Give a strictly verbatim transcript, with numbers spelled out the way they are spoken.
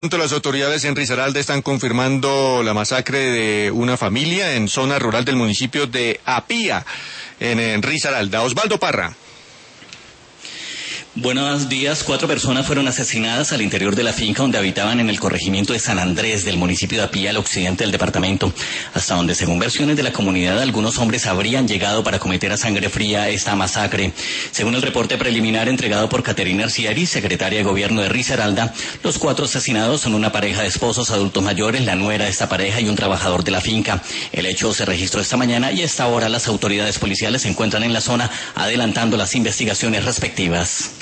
Las autoridades en Risaralda están confirmando la masacre de una familia en zona rural del municipio de Apía, en, en Risaralda. Osvaldo Parra. Buenos días. Cuatro personas fueron asesinadas al interior de la finca donde habitaban en el corregimiento de San Andrés del municipio de Apía, al occidente del departamento, hasta donde, según versiones de la comunidad, algunos hombres habrían llegado para cometer a sangre fría esta masacre. Según el reporte preliminar entregado por Caterina Arcieri, secretaria de Gobierno de Risaralda, los cuatro asesinados son una pareja de esposos adultos mayores, la nuera de esta pareja y un trabajador de la finca. El hecho se registró esta mañana y a esta hora las autoridades policiales se encuentran en la zona adelantando las investigaciones respectivas.